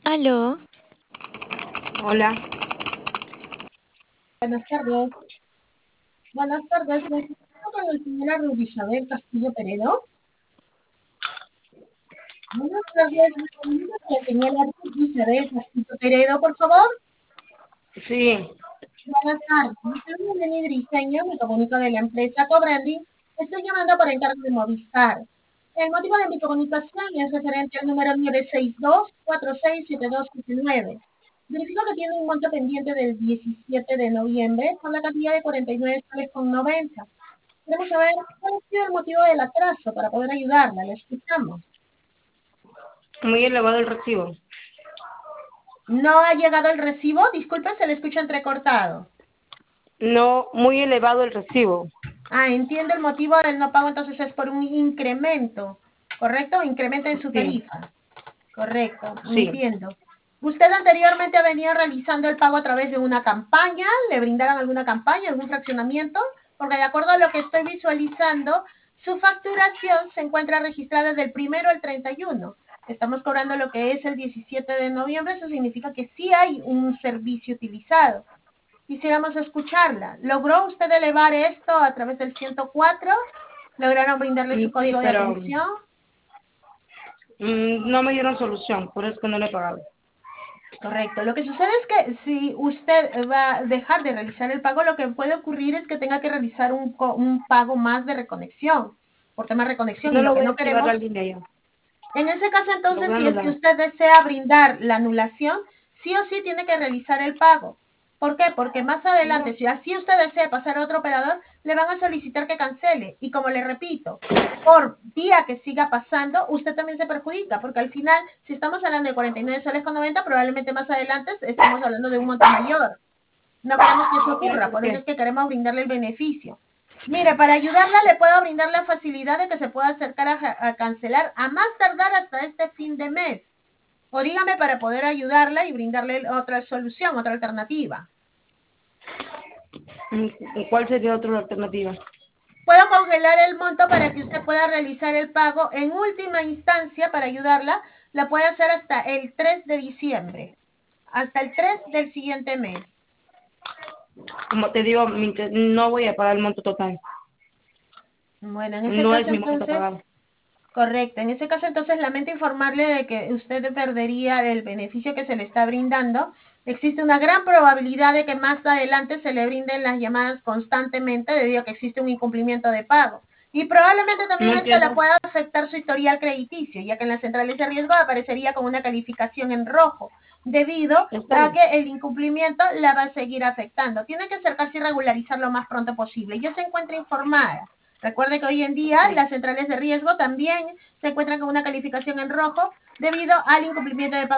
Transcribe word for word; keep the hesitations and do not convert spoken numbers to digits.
Aló, Hola, Buenas tardes. Buenas tardes. Me comunico con la señora Rubisabel Castillo Peredo. Buenas tardes. Me comunico con la señora Rubisabel Castillo Peredo, por favor. sí, Buenas tardes. Mi nombre es Lenny Briseño. Me comunico de la empresa Cobranding. Estoy llamando por encargo de Movistar. El motivo de mi comunicación es referente al número nueve seis dos cuatro seis siete dos siete nueve. Verifico que tiene un monto pendiente del diecisiete de noviembre con la cantidad de cuarenta y nueve soles con noventa. Queremos saber cuál ha sido el motivo del atraso para poder ayudarla. La escuchamos. muy elevado el recibo. ¿No ha llegado el recibo? Disculpe, se le escucha entrecortado. No, muy elevado el recibo. Ah, entiendo el motivo del no pago, entonces es por un incremento, ¿correcto? Incremento en su Sí, tarifa. Correcto, sí. entiendo. ¿Usted anteriormente ha venido realizando el pago a través de una campaña? ¿Le brindaron alguna campaña, algún fraccionamiento? Porque de acuerdo a lo que estoy visualizando, su facturación se encuentra registrada desde el primero al treinta y uno. Estamos cobrando lo que es el diecisiete de noviembre, eso significa que sí hay un servicio utilizado. Quisiéramos escucharla. ¿Logró usted elevar esto a través del ciento cuatro? ¿Lograron brindarle su Mm, Sí, código de pero atención? mm, no me dieron solución, por eso que no le he pagado. Correcto. Lo que sucede es que si usted va a dejar de realizar el pago, lo que puede ocurrir es que tenga que realizar un, un pago más de reconexión, por tema de reconexión, No y lo lo que voy a no activar la queremos. línea ya. En ese caso, Lo voy entonces, a si es que anular. usted desea brindar la anulación, sí o sí tiene que realizar el pago. ¿Por qué? Porque más adelante, No, si así usted desea pasar a otro operador, le van a solicitar que cancele. Y como le repito, por día que siga pasando, usted también se perjudica, porque al final, si estamos hablando de cuarenta y nueve soles con noventa, probablemente más adelante estemos hablando de un monto mayor. No queremos que eso no tiene ocurra, por por eso es qué. que queremos brindarle el beneficio. Mire, para ayudarla le puedo brindar la facilidad de que se pueda acercar a, a cancelar a más tardar hasta este fin de mes. O dígame para poder ayudarla y brindarle otra solución, otra alternativa. Mm, ¿Cuál sería otra alternativa? Puedo congelar el monto para que usted pueda realizar el pago. En última instancia, para ayudarla, la puede hacer hasta el tres de diciembre. Hasta el tres del siguiente mes. Como te digo, mi inter- no voy a pagar el monto total. Bueno, en ese No es caso mi monto entonces, pagado. correcto. En ese caso, entonces, lamento informarle de que usted perdería el beneficio que se le está brindando. Existe una gran probabilidad de que más adelante se le brinden las llamadas constantemente debido a que existe un incumplimiento de pago. Y probablemente No también esto le entiendo. pueda afectar su historial crediticio, ya que en las centrales de riesgo aparecería con una calificación en rojo, debido Está a bien. que el incumplimiento la va a seguir afectando. Tiene que acercarse y regularizar lo más pronto posible. Ya se encuentra informada. Recuerde que hoy en día Sí. las centrales de riesgo también se encuentran con una calificación en rojo debido al incumplimiento de pago